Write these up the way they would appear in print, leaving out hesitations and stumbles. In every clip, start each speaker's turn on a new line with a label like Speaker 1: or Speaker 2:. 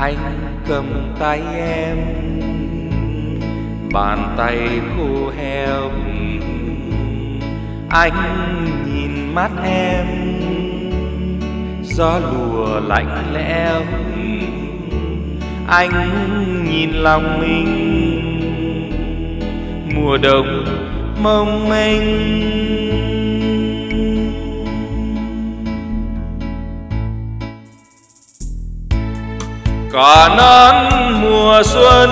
Speaker 1: Anh cầm tay em, bàn tay khô heo. Anh nhìn mắt em, gió lùa lạnh lẽo. Anh nhìn lòng mình, mùa đông mong manh. Cỏ non mùa xuân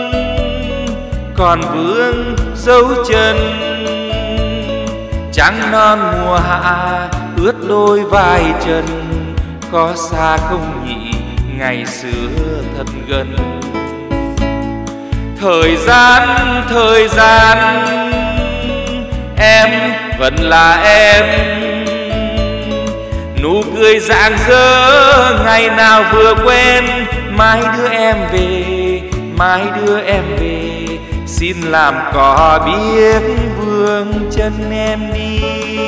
Speaker 1: còn vương dấu chân, trắng non mùa hạ ướt đôi vai chân. Có xa không nhỉ ngày xưa thật gần. Thời gian em vẫn là em, nụ cười rạng rỡ ngày nào vừa quen. Mai đưa em về, mai đưa em về, xin làm cỏ biết vương chân em đi.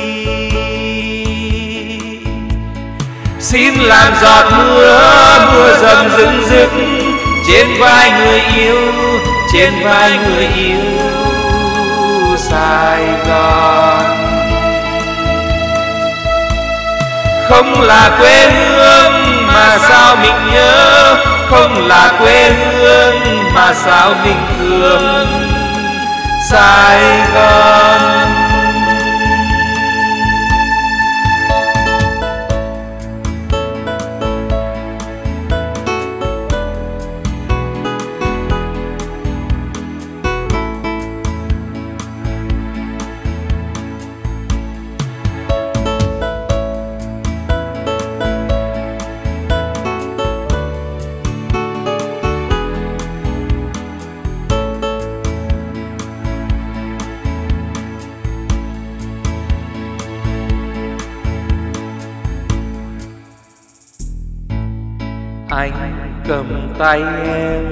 Speaker 1: Xin làm giọt mưa, mưa dầm rưng rức trên vai người yêu, trên vai người yêu Sài Gòn. Không là quê hương mà sao mình nhớ, không là quê hương mà sao mình thương Sài Gòn. Anh cầm tay em,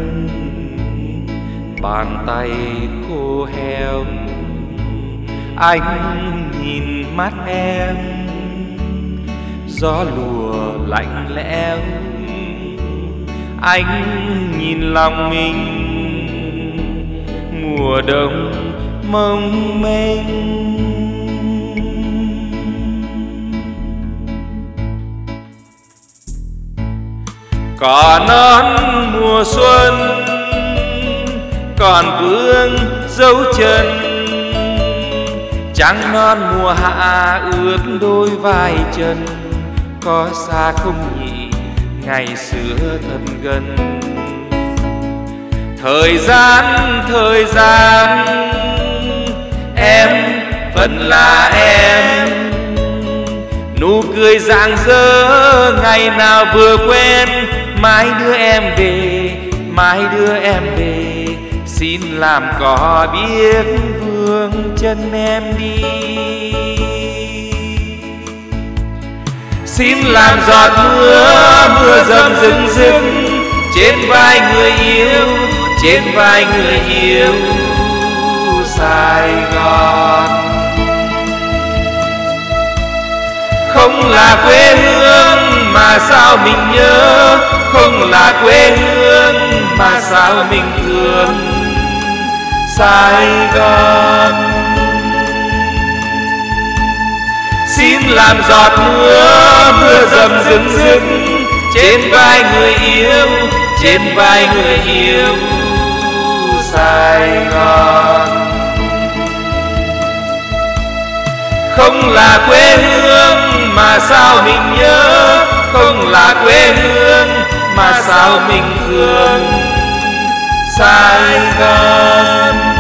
Speaker 1: bàn tay khô heo. Anh nhìn mắt em, gió lùa lạnh lẽo. Anh nhìn lòng mình, mùa đông mong manh. Cỏ non mùa xuân còn vương dấu chân, trắng non mùa hạ ướt đôi vai chân. Có xa không nhỉ ngày xưa thật gần. Thời gian em vẫn là em, nụ cười rạng rỡ ngày nào vừa quen. Mai đưa em về, mai đưa em về, xin làm cỏ biết vương chân em đi. Xin làm giọt mưa, mưa dầm rưng rức trên vai người yêu, trên vai người yêu Sài Gòn. Không là quê hương mà sao mình nhớ, không là quê hương mà sao mình thương Sài Gòn. Xin làm giọt mưa, mưa dầm rưng rức trên vai người yêu, trên vai người yêu Sài Gòn. Không là quê hương mà sao mình nhớ, không là quê hương mà sao mình thương Sài Gòn.